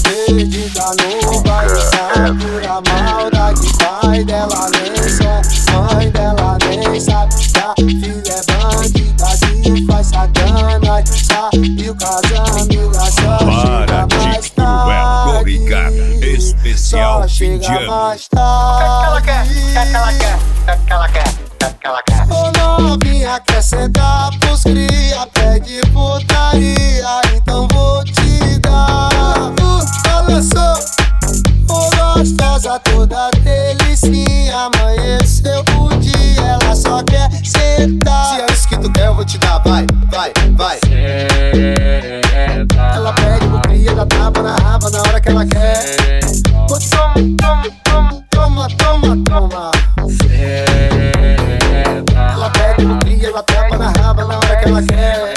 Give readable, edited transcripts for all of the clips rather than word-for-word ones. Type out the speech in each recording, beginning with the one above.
perdida no baile, tá pura maldade. Pai dela nem som, mãe dela nem sabe que a filha é bandida que faz sacanagem. Saiu com as amigas, só chega mais tarde. Especial só fim de chega ano. mais tarde. Ô novinha, quer sentar pros cria, pede putaria, então vou te dar. Olha só, ô gostosa, toda delicinha. Amanheceu o dia, ela só quer sentar. Se é isso que tu quer, eu vou te dar, vai, vai, vai. Ela pede pro cria, dá tapa na raba na hora que ela quer. Toma, toma, toma, toma. Ela pede pro cria, ela tapa na raba na hora que ela quer.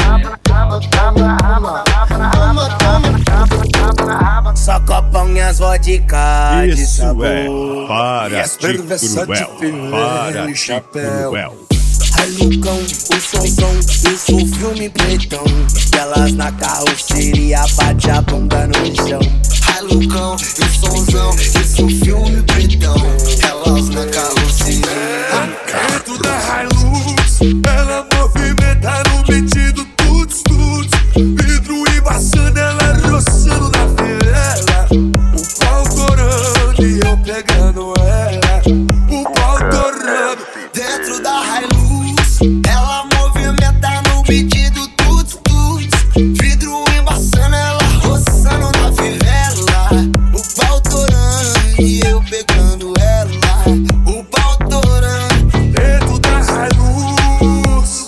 Só copão e as vodka de Isso sabor. é para as de perversas de cruel, para e de chapéu. cruel. Ai Lucão, o somzão, isso o filme pretão. Elas na carroceria, bate a bunda no chão. Ai Lucão, o somzão, isso o filme pretão. Elas na carroceria. Dentro da Hilux, ela movimenta no beat do tuts tuts. Vidro embaçando, ela roçando na favela. O pau torando e eu pegando ela. O pau torando. Dentro da Hilux, ela movimenta no beat do tuts tuts. Vidro embaçando, ela roçando na favela. O pau torando e eu pegando ela. O pau torando. Dentro da Hilux.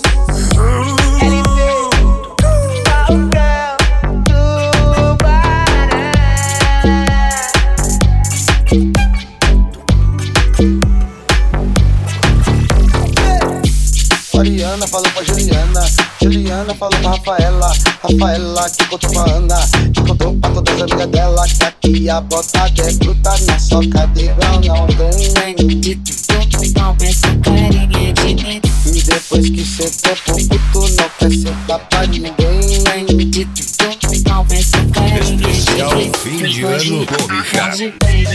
Mariana falou pra Juliana, Juliana falou pra Rafaela, Rafaela que contou pra Ana, que contou pra todas as amigas dela, que aqui a botada é bruta na soca de grão, não tem nem. E depois que cê topou puto, não quer sentar pra ninguém. Especial fim de ano com Ricardo.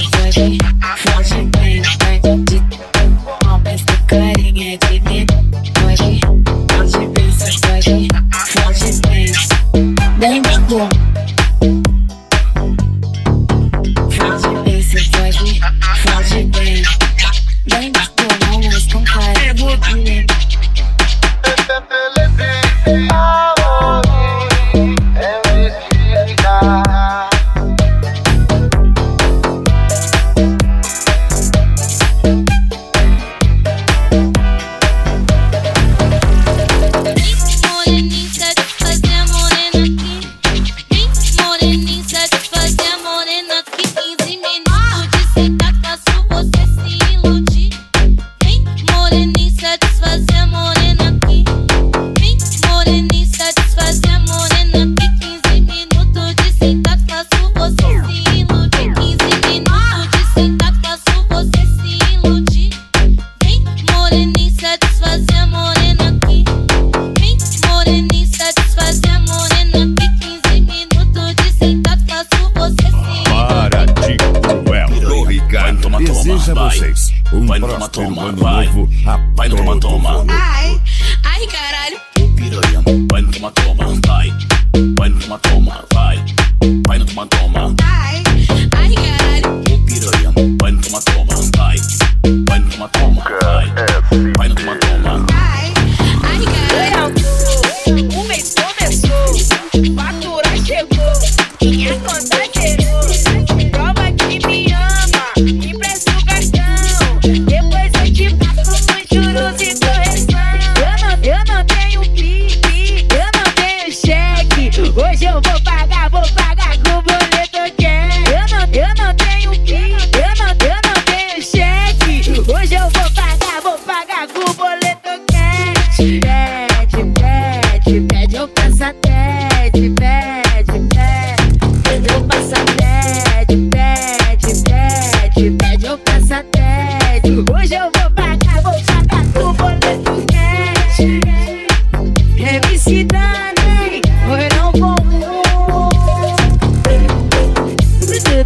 Deseja vocês próspero ano novo. Vai no toma, toma. Ai, ai, caralho. Piranha, vai no toma, toma, vai. Vai no toma, toma, vai. Vai no toma, toma. Ai, ai, caralho. Piranha, vai no toma, toma, vai. Vai no toma, toma, vai. Vai no toma, toma. Ai, ai, caralho. O mês começou, fatura chegou, minha conta zerou. Prova que me ama, empresta o cartão. Depois eu te passo os juros e correção. Eu não tenho PIB, eu não tenho cheque. Hoje eu vou pagar com o boleto cash. Eu não tenho PIB, eu não tenho cheque. Hoje eu vou pagar com o boleto cash. Pede, eu passa, pede, eu passa, pede, eu passa, pede. Hoje eu vou pagar com o boleto cash. MC Dani, foi não bom.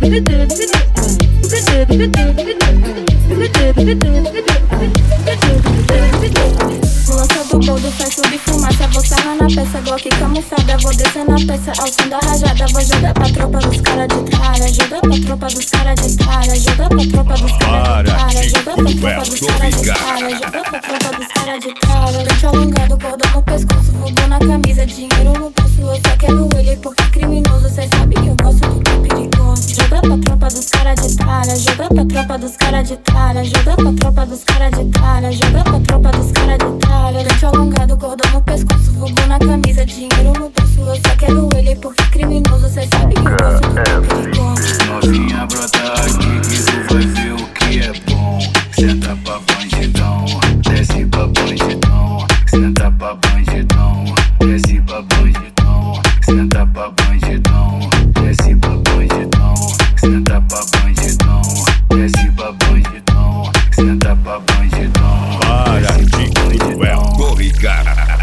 do boldo, fecho de fumaça. Vou sarrar na peça, Glock camuflada. Vou descer na peça, ao som da rajada. Vou jogar pra tropa dos cara de tralha. Jogar pra tropa dos cara de tralha. Jogar pra tropa dos cara de tralha. Jogar pra tropa dos cara de tralha. Jogar pra tropa dos cara de tralha. Dente alongado, cordão no pescoço, fogo na camisa, dinheiro no bolso. Eu só quero ele porque criminoso. Cê sabe que eu gosto do que é perigoso. Jogar pra tropa dos cara de tralha. Jogar pra tropa dos cara de tralha. Jogar pra tropa dos cara de tralha. Jogar pra tropa dos cara de tralha. Dente alongado, cordão no pescoço, fogo na camisa, dinheiro no bolso. Eu só quero ele porque criminoso. Cê sabe que eu gosto do que é perigoso. Novinha, brota aqui que tu vai ver o que é bom. Senta pra bandidão, desce pra bandidão. Senta pra bandidão, desce pra bandidão. Senta pra bandidão, desce pra bandidão. Senta pra bandidão, desce pra bandidão. Senta pra bandidão. Para de cruel, corre, cara.